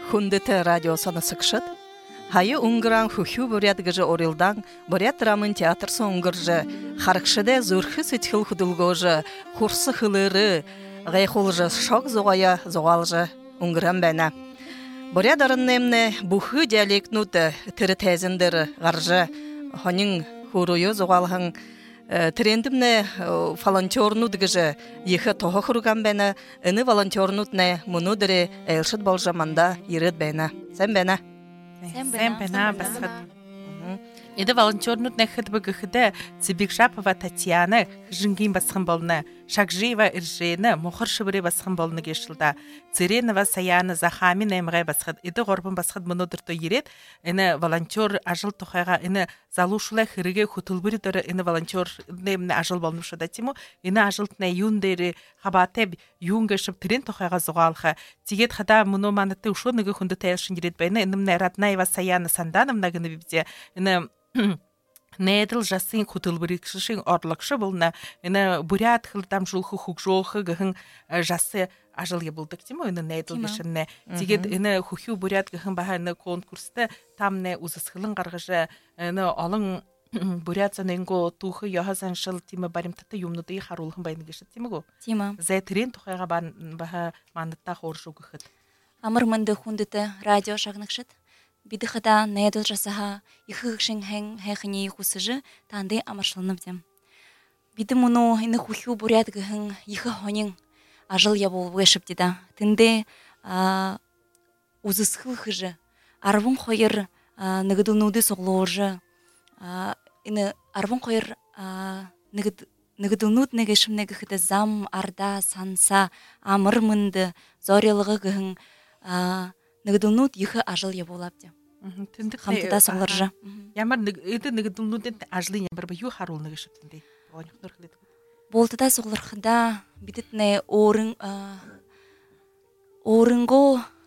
Хундыты радио сонысыкшыт. Хайы уңгыран хухю бурят гыжы орылдан, бурят рамын театр соңгыржы, харыкшыде зурхы сытхыл худылгожы, хурсы хылыры, гайхулжы шок зоғая зоғалжы уңгыран бәна. Бурят арыннемне бухы диалектнуты тірі тәзіндірі ғаржы, хонин хурую зоғалғын трендімне волонтернут гыжы, ехы тоғы хұрған бәна, іні волонтернутне мұнудыры әлшіт болжаманда ерет бәна. Сән бәна? Сән бәна басқыд. Еді волонтернут нәхід бұғыхыды Цибикшапова Татьяна жынгин басқын болны, Шакжиева Иржені мұқыр шыбыры басқын болны кешілді. Циренова Саяны Захамин әмғай басқыд. Еді ғорбын басқыд мұнудырды ерет, іні волонтер ажыл тұқайға, іні залушылай хырыге құтылбыры дұры, іні волонтер неміне ажыл болны шыда тему, іні ажылтына юндері қабатеп юнгышып тірен тұқайға зұғалға. Тегет қада мұны маныты ұшынығы хүнді тәйілшін ерет бәйні, ініміне Раднаева Саяны Санданымна гыны бібде, іні Нәділ жасын құтылбырықшышын орлықшы болна, іні бурят қылдам жылқы құқжолқы ғын жасы ажыл ебылдық деймі, іні нәділ бешінне. Дегет іні құқю бурят ғын баға іні конкурсты там не ұзысқылын қарғыжы, іні олың бурят заненго тұқы яғазан жыл деймі барымтаты юмнуды қарулығын байны кеші деймі ғо? Деймі. Зәйтірен тұқайға баға мандытта қоржу ғықыд. Амырмынды хундыты радио шағнықшыд. Бидіхада нәйділ жасаға ихығықшын хэхіне ихусыжы таңды амаршылынып дем. Биді мұны іні хухю бурят ғын ихы хонин ажыл ябол вэшіп деда. Тінде ұзысқыл хыжы, арвын қойыр нығыдылнуды соғлуыжы, іні арвын қойыр нығыдылнуд нәгешім нәгіхіді зам, арда, санса, амырмынды, зорелығы ғын Нығдылнуд ехы ажыл еболапты. Хамтыда соңларжы. Ямар еді нығдылнуден ажылы емір бі ю харул нығышыптынды. Болтыда соңлархыда бітітіне орынго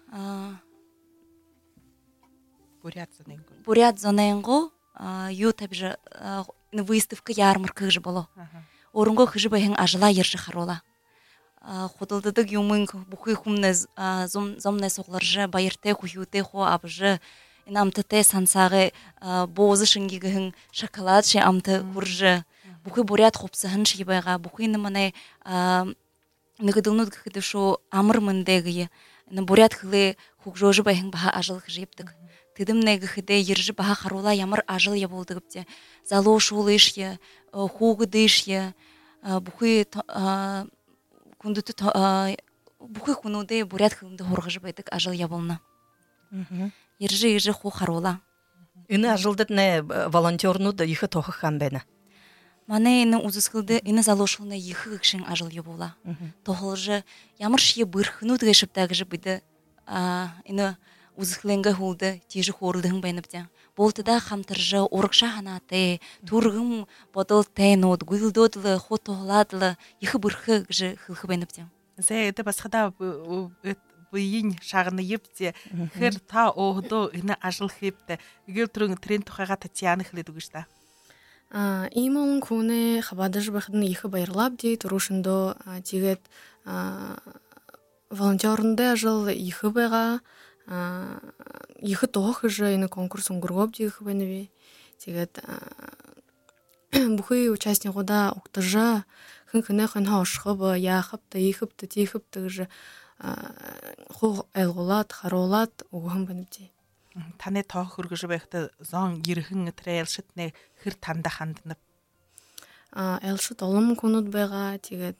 бурят зонайынго ю табжы выставка ярмаркы жы болу. Орынго хыжы бәйін ажыла ержі харула. Ходылдыдық юмын бұқы құмны зомны соғларжы, байырте құйуте қо абжы, амтыте сансағы бозы шынгігігін шоколад ше амты құржы, бұқы бурят қопсығын шейбайға, бұқы ныманы нығыдылнуд күхіді шо амыр мындегі, бурят қылы құқжожы байын баға ажыл қыжептік. Тыдым нәгіхіде ержі баға қарула ямыр ажыл еболдығыпте. Зало шолы ішye, хуғыды ішye, бұқы Күндіті бұқы күнуде бурят қылымды хорғыжы байдық ажыл ябылына. Ержі ху харула. Үні ажылдыд не волонтернуды ехы тоқыққан бәні? Мане іні ұзысқылды іні залошылына ехы ғықшын ажыл ябула. Тоқылжы ямыр шие бұрхынуды ғешіптәгіжі байды іні ұзысқылыңға хулды тежі хорылдығын байныпты. Болтыда хамтыржы орықша ханаты, турғым бодыл тәйнуд, гүйлдодылы, хотоғладылы, ехы бұрхы ғжы хылқы байныпты. Зәй әді басқада бұйын шағыны епте, хыр та оғыды үні ажыл хепті. Үгел тұрың трен тұқаға Татьяны хыледі күшті. Имон күні қабадыж бұқыдың ехы байырлап дей, тұрушынды тегет волонтерінде ажыл ехы байға, ехы тоғы жы ені конкурсын ғырғып дейгі бәніве. Тегет бұқы участник ода ұқтыжы, күн-күні қынға ұшқыбы, яқыпты, ехіпті, тейхіпті жы құл әлғолат, қаролат ұғым бәнівде. Тане тоғы хүргіжі бәйіқті зоң ерігің үтірі әлшітіне хыр танда қандынып? Әлшіт олым көнуд байға, тегет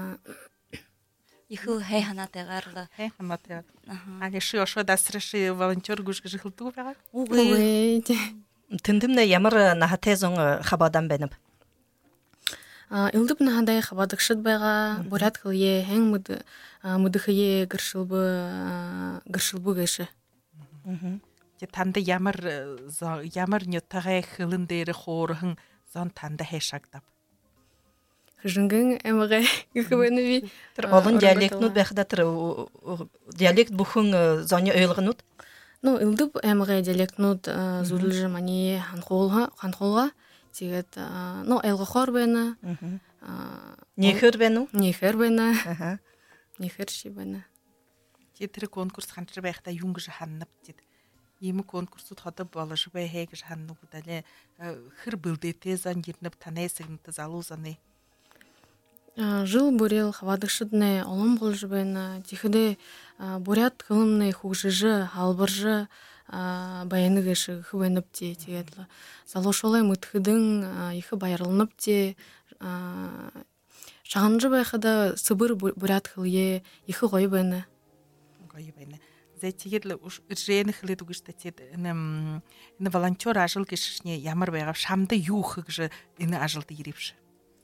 Ихыл хай ханатығарлы. Хай ханатығарлы. Али ши ошо дасырышы волонтер күшгі жығылды бұға? Уғай. Тіндімне ямыр нахате зоң қабадан бәніп? Илдіп нахадай қабадықшыд байға, бурят қылye, әң мұдықые гіршілбі гайшы. Танды ямыр нөттіғай қылындері қорығын зон танды хай шагдап. Жынгын әміғай үкібәніві. Олын диалектнуд бәқіда диалект бұхын зоны өйлғынуд? Илдіп әміғай диалектнуд зұрлыжы мани ханқолға. Тегет, әлгі қор бәні. Нехір бәну? Нехір бәні. Нехір ши бәні. Тэр конкурс ханчр байхдаа юм гэж ханнав гэд. Ийм конкурсууд ходо болж бай гэж ханнав гэдэлээ. Хэр бэлдээтэй зан гэрнэв танайсагнт залуусаны. Жыл бүрэл хавадагшдны олон болж байна. Жихэдэ бурят хылымны хөгжижи халбаржи баяныгыш хөвөнөпти тэгээд залуушулай мөтхөдөн их баярланапти шаганжы байхада сыбыр бурят хылье их гоё байна. Гоё байна. Тэгээд иржээн хэлээд үгэж тацэд энэ волонтер ажил гişне ямар байгаа шамда юу гэж энэ ажилд ирэвш.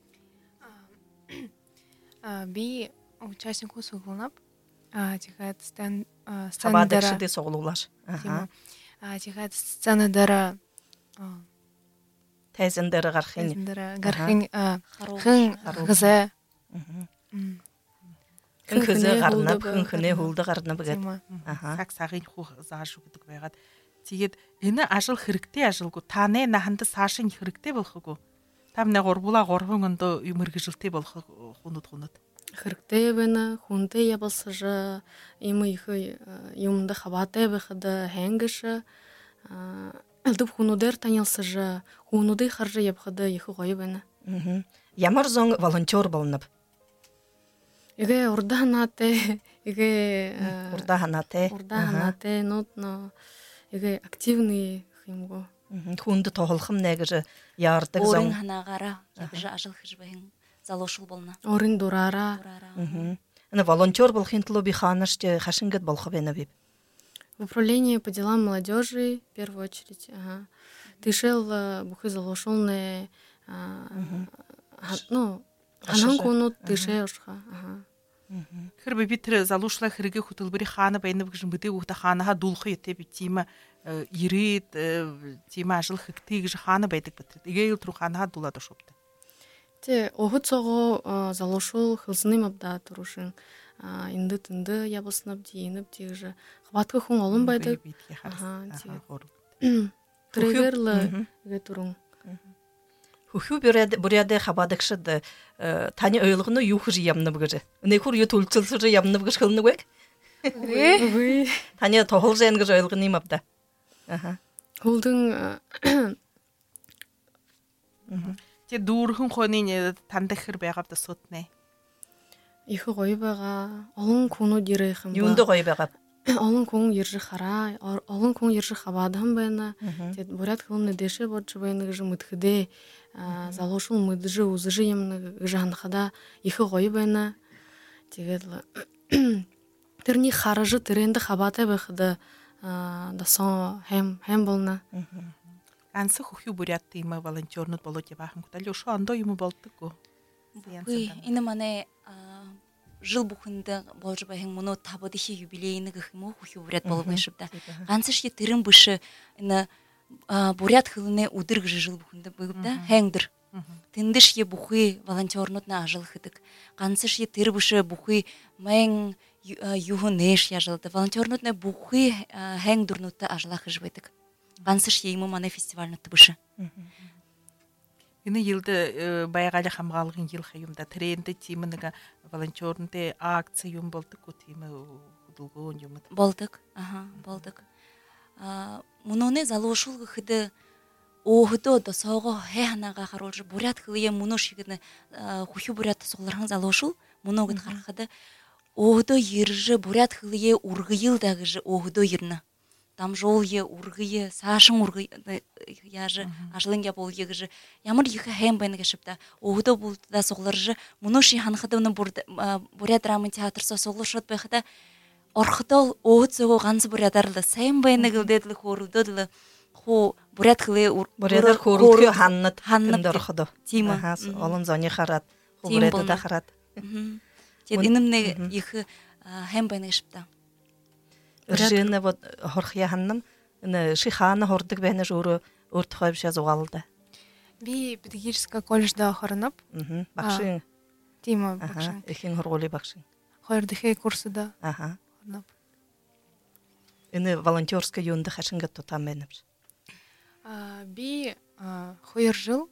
Би участник усугунап тэгээд Хавадагшды соглуулаш. тэгээд сценадара Тайзендэр гарахын. гарахын хэн газа Хэнхэ гарнап хэнхэ хөлдө гарнап гэдэг. Цаг цагийн хүү зааш гэдэг байгаад тэгээд энэ ажил хэрэгтэй ажилгүй таны наханд саашин хэрэгтэй болохгүй. Тамны гурвуулаа 3 өндөө юм хэрэгжилтэй болох хүнүүд. Хэрэгтэй байна. Хүнтэй ябалсаж юм их юмда хаваатай байхад хангаш алдып хүнүүдээр танилцаж хүнүүдийг харж явхад их гоё байна. Ямар зон волонтер болнап. Эгэ урдаанаатай нотно эгэ активный юмгоо. Хүнд тоолхом нэ гэж яардаг Орын зон. ханаагаараа ягж ажил хийж байна. Залуушул болно. Орын дураараа. Энэ волонтер болохын тулд би ханаш хашингад болох байна бив. В управлении по делам молодежи в первую очередь. Тышел бухы залушулны анан кунут тышеушха. Тэр би тэр залуушлаа хэрэгээ хөтөлбөрийн хаана байна гэж мэдээ хүүхдээ хаанаа дуулах ётэй би тийм ирээд тийм ажил хэрэгтэй гэж хаана байдаг бат. Эгээл рүү хаанаа дуулаад шүүптэй. Тэ огт цого залушул хылсны мабда турушин инды ябаснап диинеп тийж хватка хүн олон байдаг. Трегерла гэ турун. Хөхүү бүрядэ хабадагшд таны ойлгоно юу гэж ямнав гэж. Нөхөр юу төлцөлсөж ямнав гэж хэлнэг вэ? Таны тоолжэн гэж ойлгоно юм авда. Хулдын Тэ дүүрхэн хонын тандахэр байгаад сууднэ. их гоё байгаа. Олон хүнүүд ирэх юм ба. Юунд гоё байгаа. Олон хүн ирж хараа. Олон хүн ирж хаваадан байна. Тэгээд бурят хөлнө дэшэ бодж байна гэж мэдхэдэ. Залуушул мэдж үзж юм гэж ханахада их гоё байна. Тэгээд тэрний харж тэрэнд хаваатай байхад дасан хэм болно. Анса хөхүү бүряд тийм волонтернууд болоод яваахан гутал өшөө ондоо юм болдоггүй. Энэ манай жил бүхэнд болж байгаа мөнөө 50-ийн юбилейны гэх юм уу хөхүү бүряд болох шүү дээ. Ганц шиг тэрэн биш энэ бүряд хөлнө өдөр гэж жил бүхэнд бүгд хангдэр. Тэндэж ши бүхий волонтернууд на ажил хийдэг. Ганц шиг тэр биш бүхий мэн юу нэш яжалд волонтернууд на бүхий хангдэрнуудтай ажиллах гэж байдаг. Ганц шиг юм манай фестивальнууд биш. Энэ йылд байгалийн хамгаалгын жил хаюмда тренд тийм нэг волонтернтэй акц юм болдоггүй тийм хөдөлгөөн юм болдог. Болдог. Мөнөний залуушул гэхэд өөхдөө досоогоо ханаагаа харуулж бурят хөлөө мөнөө шигнэ хөхүү бурят суулархан залуушул мөнөө гэд харахад өөхдөө ирж бурят хөлөө ургыйл да гэж өөхдөө ирнэ. Дамжуулъя ургыя саашин ургыя яаж ажлынга болъя гэж ямар их хэм байна гэж та өвдөө бүлдээ сугларж мөнөши ханахад өнө буря драмын театрсоо суглашууд байхад орходоо өөцөөгөө ганц бурядар л сайн байна гэдэг л хөрөвдөл хуу буряд хлээ бурядар хөрөвдөө ханнад орходоо тийм олон зоны хараад хурээд хараад тэгээд энэ нэг их хэм байна гэж та Ржэна вот хорхя ханнам энэ шихана хордог байна шүү өөр тохойвшаа зугаалда. Би педагогический коллежда хорнап. Багшин. Тийм багшин. Эхийн хоргуулийн багшин. Хоёр дахь курсда. Хорнап. Энэ волонтерская юунда хашингат тутам байна. Би 2 жил.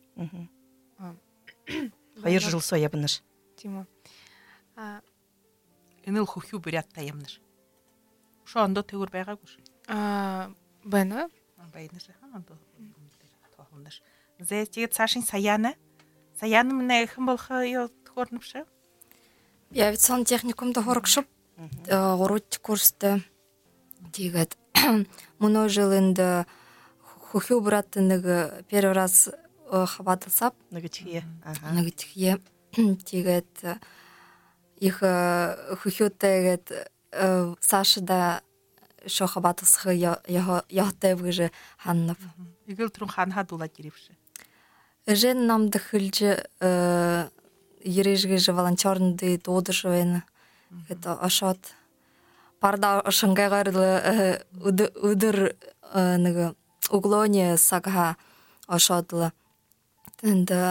2 жил соябнаш. Тийм. Энэ л хөхүү бүрядтай юмнаш. Şu anda tövür bayga kuş. Бена. Bayınır anda tohumlar. Zeytiye saşın sayanı. Sayanı mı ne kim bolha yo kornupşa? Я ведь сон техникумда хорокшуп орут курста тигет муно жылында хухю браттыныгы первый раз хабатылсап Нагытхие. нагытхие тигет их хухю тегет Сашада шо хабатылсхы яхтайвыжы ханнап. Игыл турун ханха дула кирипши. Жен намды хылжы ережгежі волонтернды доодышывайны. Это ашат. Парда ошыңгайгарлы удыр углоне сагха ашатлы. Тенді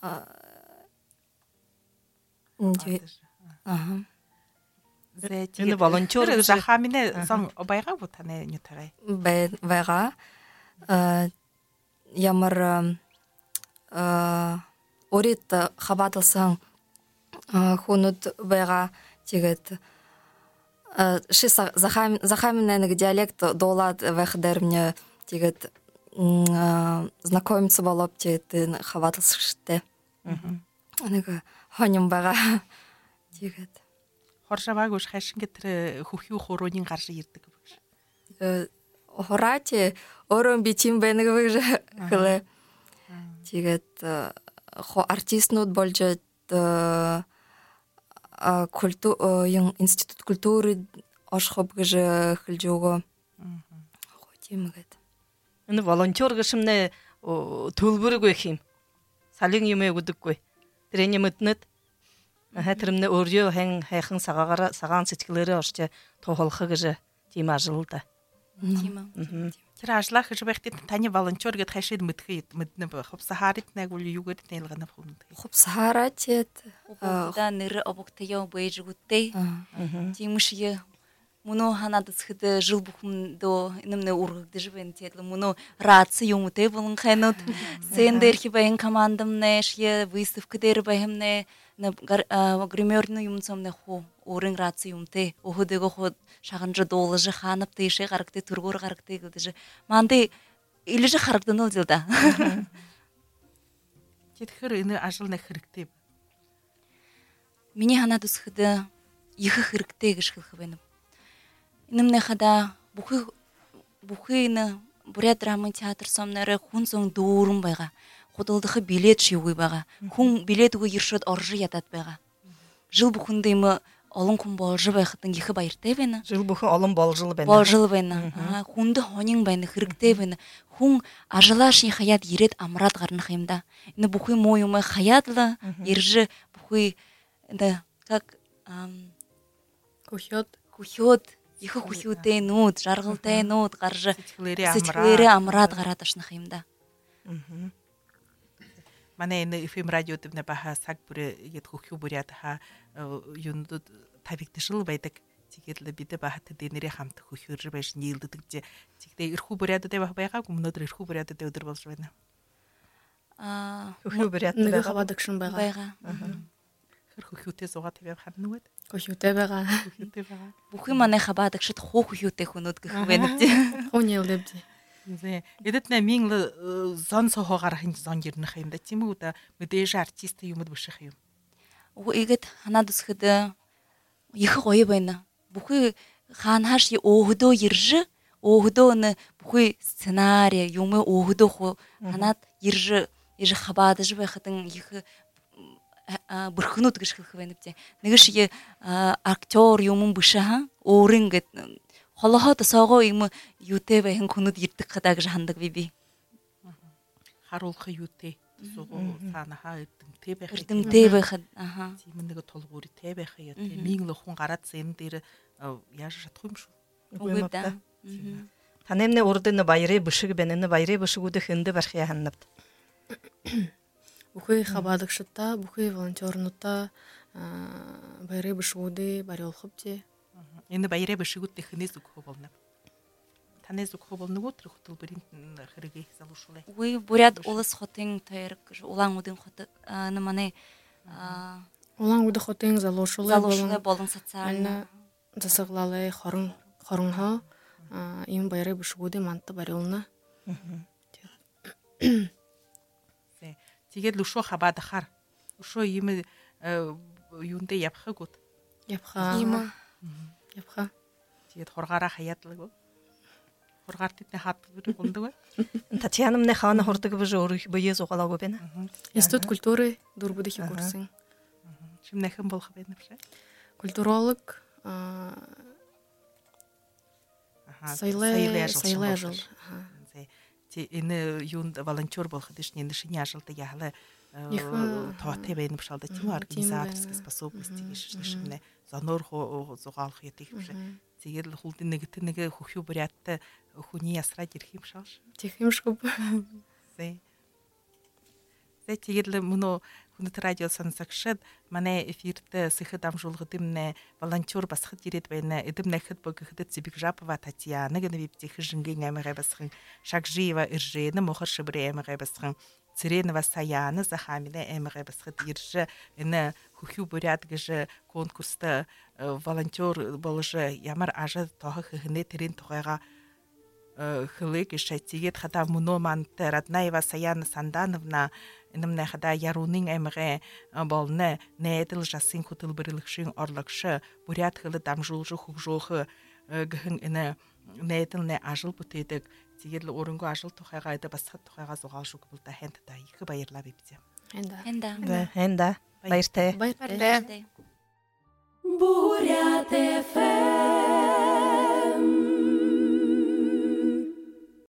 Эне волонтер жахамине сан обайга бутане нютагай. Байга ямар орит хабатылсаң хунут байга тигет ши захаминный диалект долат вэхдер мне тигет знакомиться болоп тигет хабатылсышты. Анага хоним байга тигет. Хоршабаг уж хайшин гетре хухю хоронин гаршы ирдик бүгш. Хорати орон битим бенегвыжы кылы тигет артист нот болжет институт культуры ашхоп гыжы хылжого хотимгет. Эне волонтер гышымне төлбүр көйхим. Салин юме гудуккой. Трене мытнет. Хәтеремне өрҗө һәң саган сеткиләре ашча тохолхы гыжы тима жылда. Тима. Тиражлах жбехти тани волонтер гет хайшид мытхит мытны бу. Хоп сахарит не гул югыт нелгана фумд. Хоп сахарат Да ныры обоктея бейжгутте. Тимшие муно ханадысхыды жыл бухумдо инемне ургыгды жбен тетле муно раци юмуте булын ханут. Сендерхи бен командамне шие выставка дер бехемне на гримерны юмсамне хо орын раци юмте оходего ход шаганжа долыжы ханып тейше гарыкты тургор гарыкты гылдыжы манды илиже харыктын ылжылда. Тетхыр ины ажылны хырыкты. Мини ханадысхыды ихы хырыкты гышхылхыбенып. Инемне хада бухыны бурят драмы театр сомнары хун соң дуурун байга. Ходылдығы билет шиуы баға. Хун билет уғы ершот оржы ятат баға. Жыл бұхындаймы олын күн болжы байқытын ехі байыртай бәні. Жыл бұхын олын болжылы бәні. Болжылы бәні. Хунды хонин бәні хырыктай бәні. Хун ажылаш не хаят ерет амрат ғарын хайымда. Ині бұхы мойымы хаятлы, ержі бұхы, как кухет, ехі кухеутай нут, жарғылтай нут, қаржы сетхілері амрат ғараташны хайымда. Мане ины эфим радио тибне баха сак бүре ет хухю бурят ха юнду табикте жыл байдык тигерле биде баха теденере хамт хухю жбеш нилдык же тигде ирху бурят де баха байга гумнодыр ирху бурят де өдір болж байна. Хухю бурят Нығы хабадыкшын байга. Хухю те зога тебе хамнует. Кохюте байга. Бухы мане хабадыкшыт хухюте хунут гыхвеніпте. Хонел депди. Эдэтнэ минглы зон сохогар хин зон гэрнэ хаймда тийм үү да мэдээж артист юмд бишэх юм. Угт ханадысхыды их гоё байна. Бухы ханхаш оогдо иржи оогдоны бухы сценарий юмы оогдо хо ханад иржи хабадыж байхатын их бүрхнут гიშхэх байнапте. Нэгш актер юмун бишаха оорингэт холохот сого юм юте бэхэн күнүд ирдэг хадаг жандаг биби. Харуулхы юте сого санаха эдэмтэй байх. Эдэмтэй байх. Тийм нэг толгуур тэ байх яа тэ минглы хүн гараад зэн дээр яаж чадах юм шүү. Үгүй да. Танемне урдыны байры бышыг бенене байры бышыгуды хынды бархия ханнапт. Бухы хабадыкшытта, бухы волонтернутта байры бышыгуды барёлхыпте. Энэ баяраа бишгүүд технээс өгөх болно. Танаас өгөх болно уу тэр хөтөлбөрийн хэрэгээ залуушуулъя. Үгүй буряд улас хотын тойрог улаан удын хот наманы Улаан удын хотын залуушуулъя болон социальна засаглалай хорон хорунхо им байры бушгуде манта барылна. Тэгээд лушо хабадахар. Лушо юм юунде явхагут. Явха. Явха. Тэгээд хургаараа хаяадлаг. Хургаар тэдний хаад гундаг. Татьяна мне хаана хордог бэж өөрөө бие зугалаагүй байна. Институт культуры дурбудихи курсын. Шимнэхэн болох байна вэ? Культуролог сайлай ажил. Энэ юунд волонтер болоход ишний шиний ажилда яхала тоотой байна бишалда тийм организаторской способности гişнэ зоноор зугаалах ятих биш. Тэгэл хүлдэн нэг хөхүү буряттай хүний ясраад ирэх юм шааш. Тех юм шиг. Тэгэл мөнөө хүнэт радио сонсогчд манай эфирт сэхэд амжуулгад юмнэ волонтер басхад ирээд байна. Эдэм нэхэд богөхөд Цибигжапова Татьяна гэнэ випцэх жингийн аймагай басхан Шагжиева Иржэна мохор шибрэ аймагай басхан Цэрэнова Саяна Захамина аймагай басхад ирж энэ хөхүү буряд гэж конкурста волонтер болж ямар ажил тоох хэнэ тэрийн тухайга хөлөг шатигэд хата мөнөө мант Раднаева Саяна Сандановна энэмнэ хада ярунын аймагай болны нэдэл жасын хөтөлбөрлөгшин орлогш бурят хөлөд дамжуулж хөгжөөх гэн энэ нэдэлнэ ажил бүтээдэг тэгэл өрөнгө ажил тухайгаа эдэ басхад тухайгаа зугаал шүг булда хэнт та их баярлаа бибзэ. Хэнда. Баяртай. Баяртай. Бурят FM